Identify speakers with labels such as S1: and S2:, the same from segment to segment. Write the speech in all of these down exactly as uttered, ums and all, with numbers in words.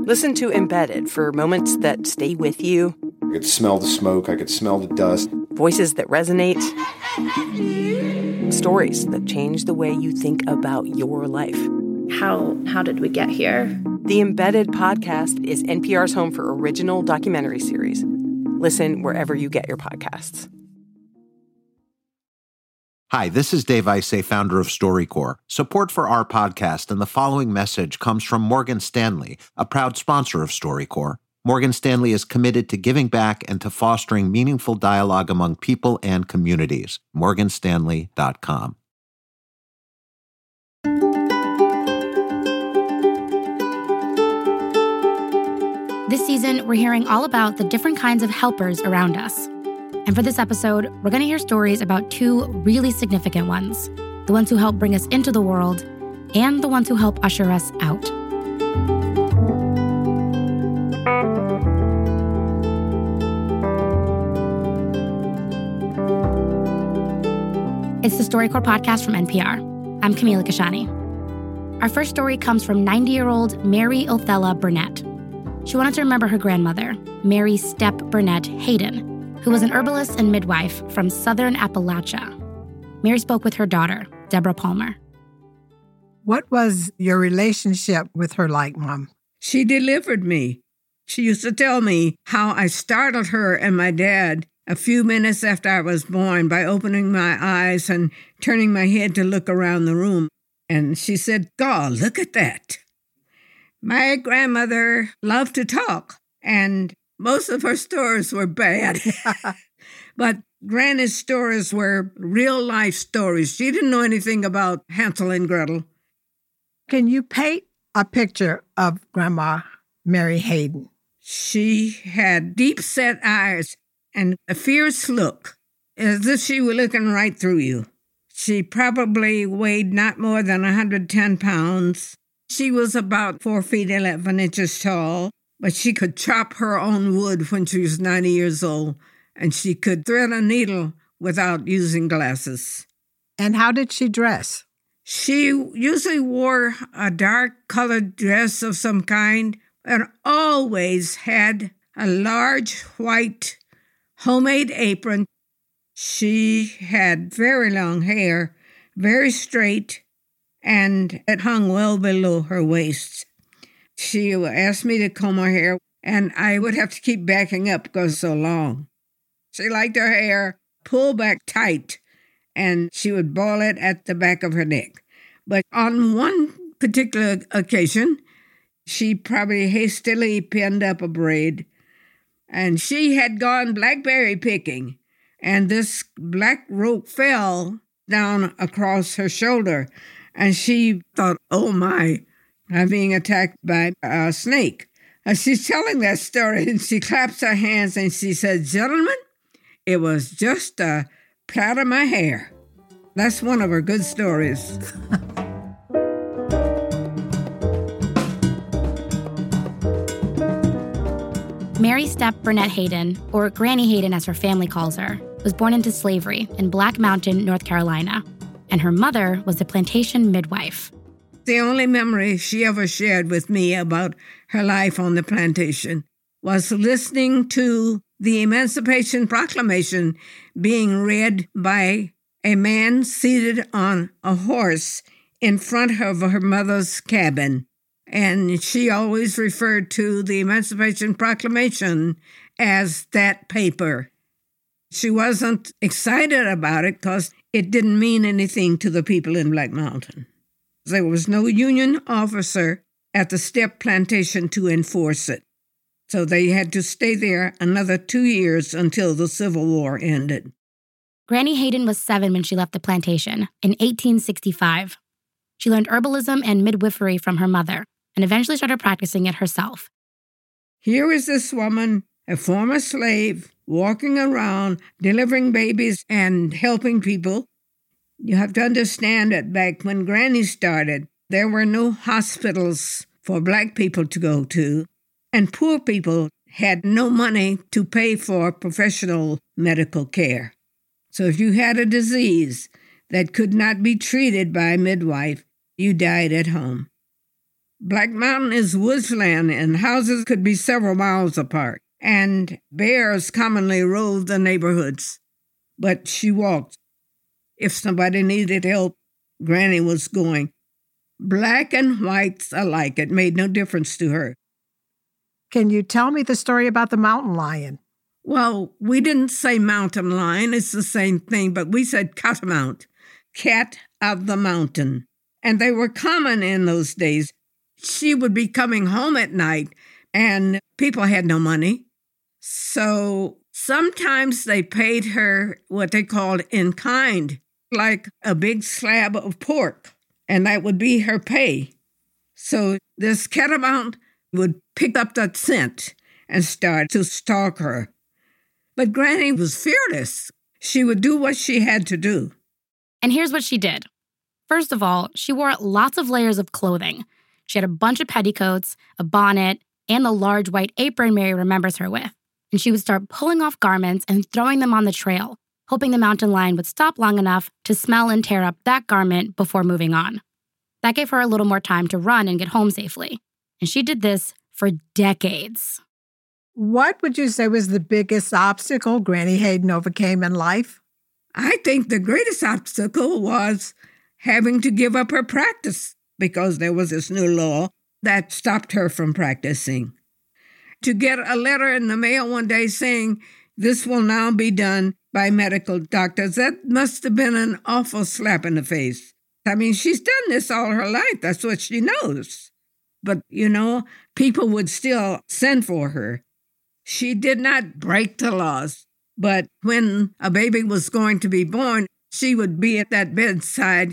S1: Listen to Embedded for moments that stay with you.
S2: I could smell the smoke. I could smell the dust.
S1: Voices that resonate. Stories that change the way you think about your life.
S3: How how did we get here?
S1: The Embedded podcast is N P R's home for original documentary series. Listen wherever you get your podcasts.
S4: Hi, this is Dave Isay, founder of StoryCorps. Support for our podcast and the following message comes from Morgan Stanley, a proud sponsor of StoryCorps. Morgan Stanley is committed to giving back and to fostering meaningful dialogue among people and communities. morgan stanley dot com.
S5: This season, we're hearing all about the different kinds of helpers around us. And for this episode, we're going to hear stories about two really significant ones. The ones who help bring us into the world and the ones who help usher us out. It's the StoryCorps podcast from N P R. I'm Camila Kashani. Our first story comes from ninety-year-old Mary Othella Burnett. She wanted to remember her grandmother, Mary Stepp Burnett Hayden, who was an herbalist and midwife from southern Appalachia. Mary spoke with her daughter, Deborah Palmer.
S6: What was your relationship with her like, Mom?
S7: She delivered me. She used to tell me how I startled her and my dad a few minutes after I was born by opening my eyes and turning my head to look around the room. And she said, God, look at that. My grandmother loved to talk, and most of her stories were bad. But Granny's stories were real-life stories. She didn't know anything about Hansel and Gretel.
S6: Can you paint a picture of Grandma Mary Hayden?
S7: She had deep-set eyes and a fierce look, as if she were looking right through you. She probably weighed not more than one hundred ten pounds. She was about four feet eleven inches tall, but she could chop her own wood when she was ninety years old, and she could thread a needle without using glasses.
S6: And how did she dress?
S7: She usually wore a dark-colored dress of some kind and always had a large white homemade apron. She had very long hair, very straight, and it hung well below her waist. She asked me to comb her hair, and I would have to keep backing up because it's so long. She liked her hair pulled back tight, and she would ball it at the back of her neck. But on one particular occasion, she probably hastily pinned up a braid, and she had gone blackberry picking, and this black rope fell down across her shoulder, and she thought, oh my, I'm being attacked by a snake. And she's telling that story, and she claps her hands, and she said, gentlemen, it was just a plait of my hair. That's one of her good stories.
S5: Mary Stepp Burnett Hayden, or Granny Hayden as her family calls her, was born into slavery in Black Mountain, North Carolina, and her mother was a plantation midwife.
S7: The only memory she ever shared with me about her life on the plantation was listening to the Emancipation Proclamation being read by a man seated on a horse in front of her mother's cabin. And she always referred to the Emancipation Proclamation as that paper. She wasn't excited about it because it didn't mean anything to the people in Black Mountain. There was no Union officer at the Stepp plantation to enforce it. So they had to stay there another two years until the Civil War ended.
S5: Granny Hayden was seven when she left the plantation in eighteen sixty-five. She learned herbalism and midwifery from her mother and eventually started practicing it herself.
S7: Here is this woman, a former slave, walking around, delivering babies and helping people. You have to understand that back when Granny started, there were no hospitals for Black people to go to, and poor people had no money to pay for professional medical care. So if you had a disease that could not be treated by a midwife, you died at home. Black Mountain is woodsland, and houses could be several miles apart, and bears commonly roved the neighborhoods. But she walked. If somebody needed help, Granny was going. Black and whites alike, it made no difference to her.
S6: Can you tell me the story about the mountain lion?
S7: Well, we didn't say mountain lion, it's the same thing, but we said catamount, cat of the mountain. And they were common in those days. She would be coming home at night, and people had no money. So sometimes they paid her what they called in kind, like a big slab of pork, and that would be her pay. So this catamount would pick up that scent and start to stalk her. But Granny was fearless. She would do what she had to do.
S5: And here's what she did. First of all, she wore lots of layers of clothing. She had a bunch of petticoats, a bonnet, and the large white apron Mary remembers her with. And she would start pulling off garments and throwing them on the trail, hoping the mountain lion would stop long enough to smell and tear up that garment before moving on. That gave her a little more time to run and get home safely. And she did this for decades.
S6: What would you say was the biggest obstacle Granny Hayden overcame in life?
S7: I think the greatest obstacle was having to give up her practice because there was this new law that stopped her from practicing. To get a letter in the mail one day saying, this will now be done by medical doctors, that must have been an awful slap in the face. I mean, she's done this all her life. That's what she knows. But, you know, people would still send for her. She did not break the laws, but when a baby was going to be born, she would be at that bedside.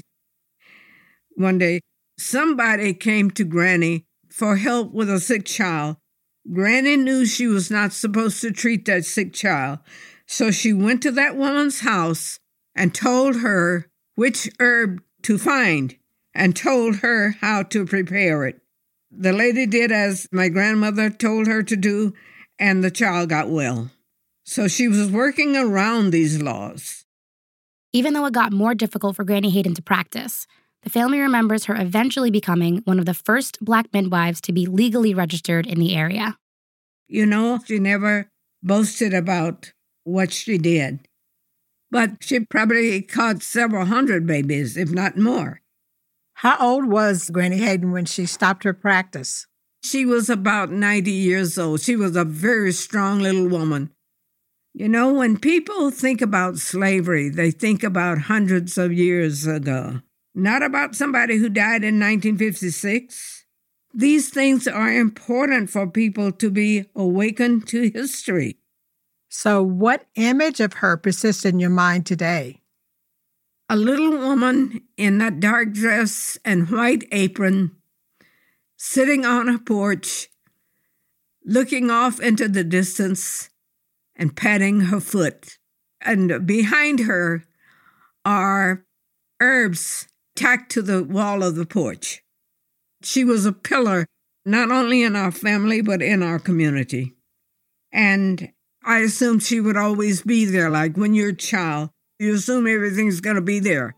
S7: One day, somebody came to Granny for help with a sick child. Granny knew she was not supposed to treat that sick child, so she went to that woman's house and told her which herb to find and told her how to prepare it. The lady did as my grandmother told her to do, and the child got well. So she was working around these laws.
S5: Even though it got more difficult for Granny Hayden to practice, the family remembers her eventually becoming one of the first Black midwives to be legally registered in the area.
S7: You know, she never boasted about what she did. But she probably caught several hundred babies, if not more.
S6: How old was Granny Hayden when she stopped her practice?
S7: She was about ninety years old. She was a very strong little woman. You know, when people think about slavery, they think about hundreds of years ago, not about somebody who died in nineteen fifty-six. These things are important for people to be awakened to history.
S6: So what image of her persists in your mind today?
S7: A little woman in that dark dress and white apron, sitting on a porch, looking off into the distance and patting her foot. And behind her are herbs tacked to the wall of the porch. She was a pillar, not only in our family, but in our community. And I assume she would always be there, like when you're a child, you assume everything's going to be there.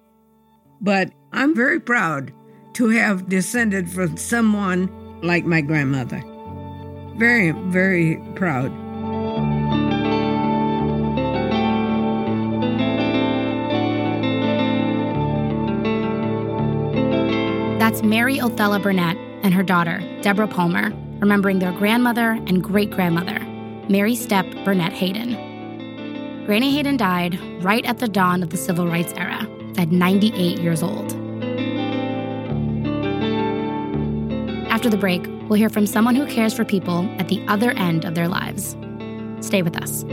S7: But I'm very proud to have descended from someone like my grandmother. Very, very proud.
S5: That's Mary Othella Burnett and her daughter, Deborah Palmer, remembering their grandmother and great-grandmother, Mary Stepp Burnett Hayden. Granny Hayden died right at the dawn of the Civil Rights era, at ninety-eight years old. After the break, we'll hear from someone who cares for people at the other end of their lives. Stay with us.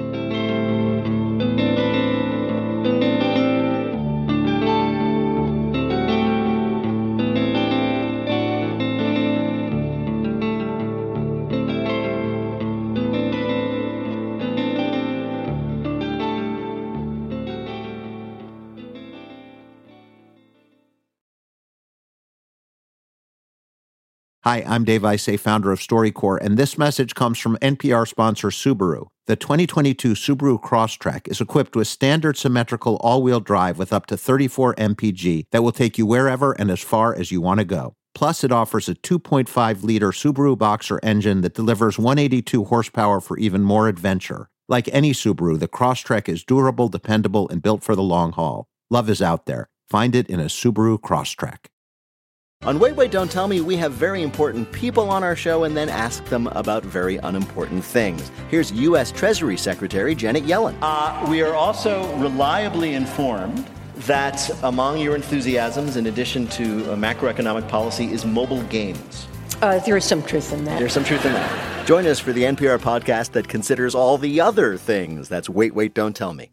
S4: Hi, I'm Dave Isay, founder of StoryCorps, and this message comes from N P R sponsor Subaru. The twenty twenty-two Subaru Crosstrek is equipped with standard symmetrical all-wheel drive with up to thirty-four M P G that will take you wherever and as far as you want to go. Plus, it offers a two point five liter Subaru Boxer engine that delivers one hundred eighty-two horsepower for even more adventure. Like any Subaru, the Crosstrek is durable, dependable, and built for the long haul. Love is out there. Find it in a Subaru Crosstrek.
S8: On Wait, Wait, Don't Tell Me, we have very important people on our show and then ask them about very unimportant things. Here's U S Treasury Secretary Janet Yellen.
S9: Uh, we are also reliably informed that among your enthusiasms, in addition to uh, macroeconomic policy, is mobile games.
S10: Uh, there is some truth in that.
S8: There's some truth in that. Join us for the N P R podcast that considers all the other things. That's Wait, Wait, Don't Tell Me.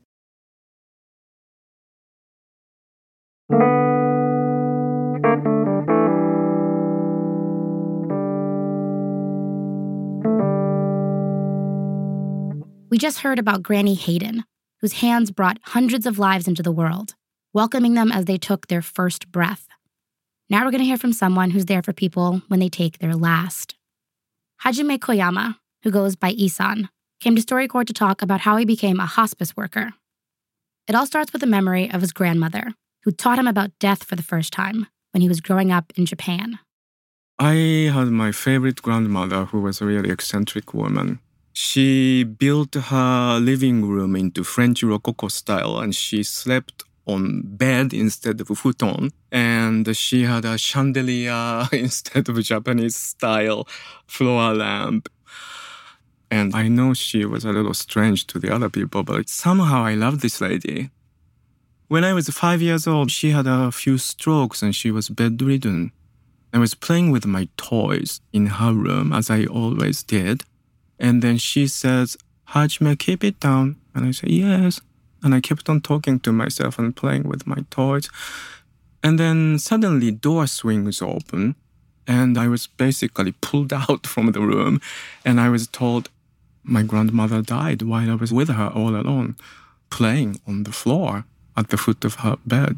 S5: We just heard about Granny Hayden, whose hands brought hundreds of lives into the world, welcoming them as they took their first breath. Now we're going to hear from someone who's there for people when they take their last. Hajime Koyama, who goes by Isan, came to StoryCorps to talk about how he became a hospice worker. It all starts with a memory of his grandmother, who taught him about death for the first time when he was growing up in Japan.
S11: I had my favorite grandmother, who was a really eccentric woman. She built her living room into French Rococo style, and she slept on bed instead of futon. And she had a chandelier instead of Japanese style floor lamp. And I know she was a little strange to the other people, but somehow I loved this lady. When I was five years old, she had a few strokes and she was bedridden. I was playing with my toys in her room, as I always did. And then she says, Hajime, keep it down. And I said, yes. And I kept on talking to myself and playing with my toys. And then suddenly door swings open and I was basically pulled out from the room. And I was told my grandmother died while I was with her all alone, playing on the floor at the foot of her bed.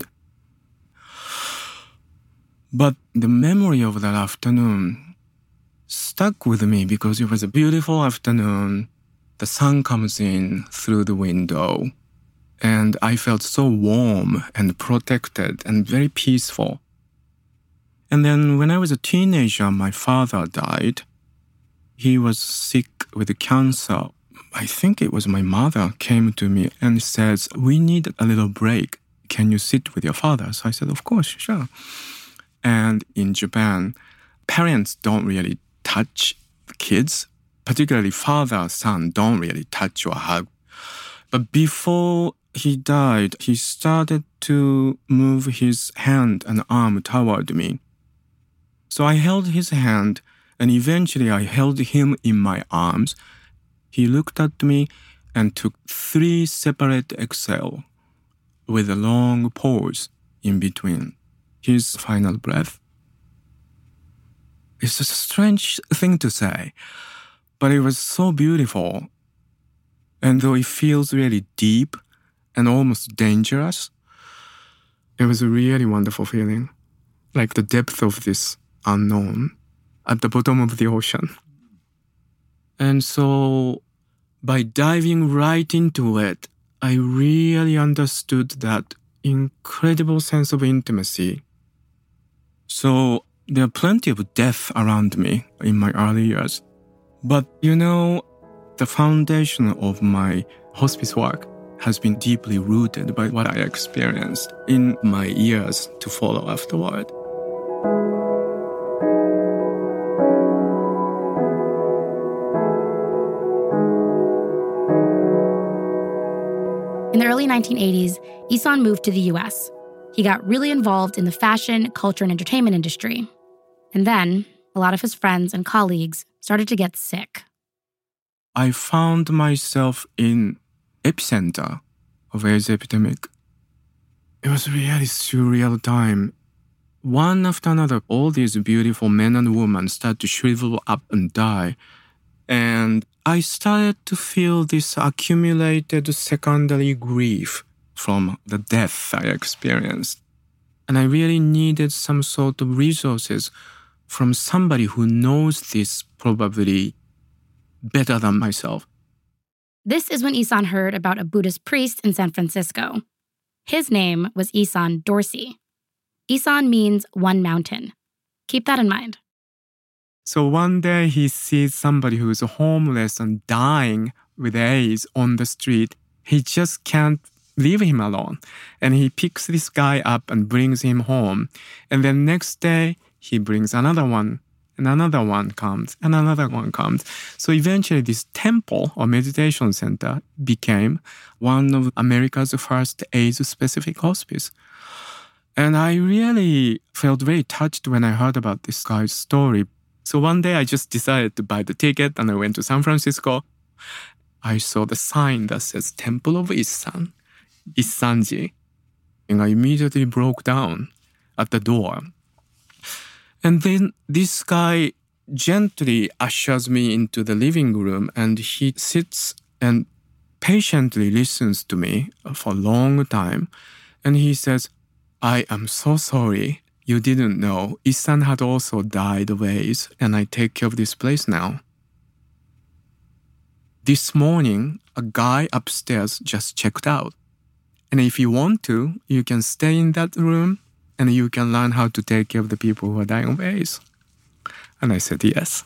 S11: But the memory of that afternoon stuck with me because it was a beautiful afternoon. The sun comes in through the window, and I felt so warm and protected and very peaceful. And then when I was a teenager, my father died. He was sick with cancer. I think it was my mother came to me and says, we need a little break. Can you sit with your father? So I said, of course, sure. And in Japan, parents don't really touch kids, particularly father, son, don't really touch or hug. But before he died, he started to move his hand and arm toward me. So I held his hand, and eventually I held him in my arms. He looked at me and took three separate exhales with a long pause in between his final breath. It's a strange thing to say, but it was so beautiful. And though it feels really deep and almost dangerous, it was a really wonderful feeling, like the depth of this unknown at the bottom of the ocean. And so by diving right into it, I really understood that incredible sense of intimacy. So there are plenty of death around me in my early years. But, you know, the foundation of my hospice work has been deeply rooted by what I experienced in my years to follow afterward.
S5: In the early nineteen eighties, Isan moved to the U S. He got really involved in the fashion, culture, and entertainment industry. And then, a lot of his friends and colleagues started to get sick.
S11: I found myself in epicenter of AIDS epidemic. It was a really surreal time. One after another, all these beautiful men and women started to shrivel up and die. And I started to feel this accumulated secondary grief from the death I experienced. And I really needed some sort of resources from somebody who knows this probably better than myself.
S5: This is when Isan heard about a Buddhist priest in San Francisco. His name was Isan Dorsey. Isan means one mountain. Keep that in mind.
S11: So one day he sees somebody who's homeless and dying with AIDS on the street. He just can't leave him alone. And he picks this guy up and brings him home. And then next day, he brings another one, and another one comes, and another one comes. So eventually this temple or meditation center became one of America's first AIDS-specific hospice. And I really felt very touched when I heard about this guy's story. So one day I just decided to buy the ticket and I went to San Francisco. I saw the sign that says Temple of Issan, Issanji. And I immediately broke down at the door. And then this guy gently ushers me into the living room and he sits and patiently listens to me for a long time. And he says, I am so sorry. You didn't know. Issan had also died of AIDS, and I take care of this place now. This morning, a guy upstairs just checked out. And if you want to, you can stay in that room and you can learn how to take care of the people who are dying of AIDS. And I said yes.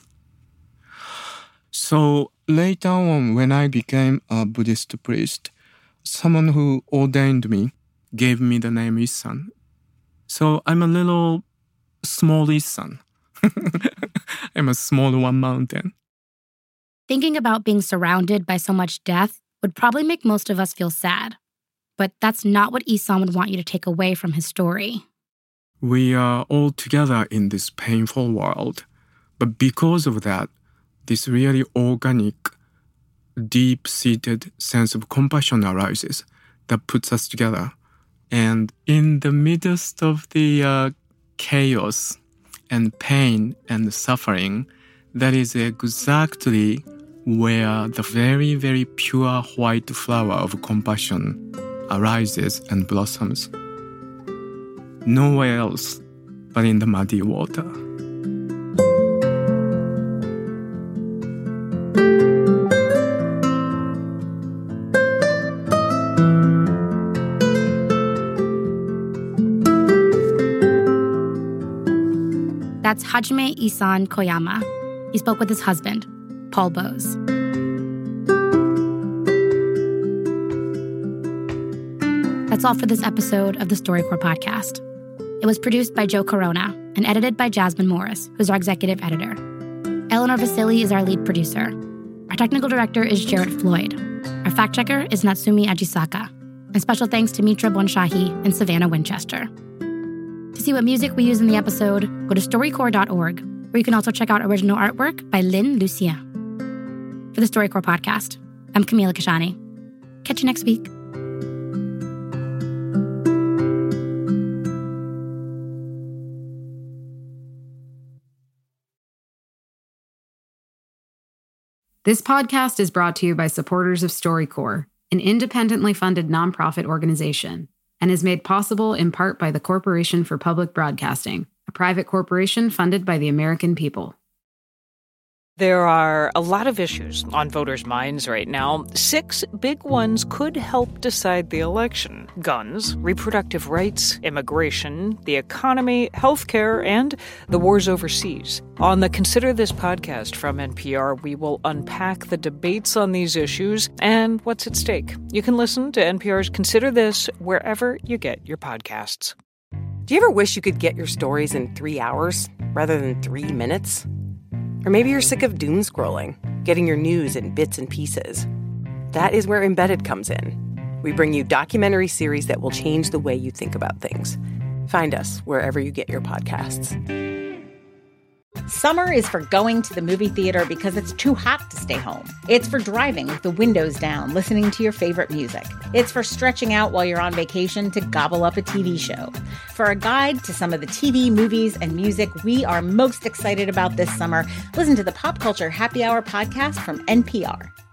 S11: So later on, when I became a Buddhist priest, someone who ordained me gave me the name Issan. So I'm a little small Issan. I'm a small one mountain.
S5: Thinking about being surrounded by so much death would probably make most of us feel sad. But that's not what Issan would want you to take away from his story.
S11: We are all together in this painful world. But because of that, this really organic, deep-seated sense of compassion arises that puts us together. And in the midst of the uh, chaos and pain and suffering, that is exactly where the very, very pure white flower of compassion arises and blossoms. Nowhere else but in the muddy water.
S5: That's Hajime Issan Koyama. He spoke with his husband, Paul Bowes. That's all for this episode of the StoryCorps podcast. It was produced by Joe Corona and edited by Jasmine Morris, who's our executive editor. Eleanor Vasili is our lead producer. Our technical director is Jarrett Floyd. Our fact checker is Natsumi Ajisaka. And special thanks to Mitra Bonshahi and Savannah Winchester. To see what music we use in the episode, go to storycorps dot org, where you can also check out original artwork by Lynn Lucien. For the StoryCorps podcast, I'm Camila Kashani. Catch you next week.
S10: This podcast is brought to you by supporters of StoryCorps, an independently funded nonprofit organization, and is made possible in part by the Corporation for Public Broadcasting, a private corporation funded by the American people.
S12: There are a lot of issues on voters' minds right now. Six big ones could help decide the election: guns, reproductive rights, immigration, the economy, healthcare, and the wars overseas. On the Consider This podcast from N P R, we will unpack the debates on these issues and what's at stake. You can listen to N P R's Consider This wherever you get your podcasts.
S1: Do you ever wish you could get your stories in three hours rather than three minutes? Or maybe you're sick of doom scrolling, getting your news in bits and pieces. That is where Embedded comes in. We bring you documentary series that will change the way you think about things. Find us wherever you get your podcasts.
S13: Summer is for going to the movie theater because it's too hot to stay home. It's for driving with the windows down, listening to your favorite music. It's for stretching out while you're on vacation to gobble up a T V show. For a guide to some of the T V, movies, and music we are most excited about this summer, listen to the Pop Culture Happy Hour podcast from N P R.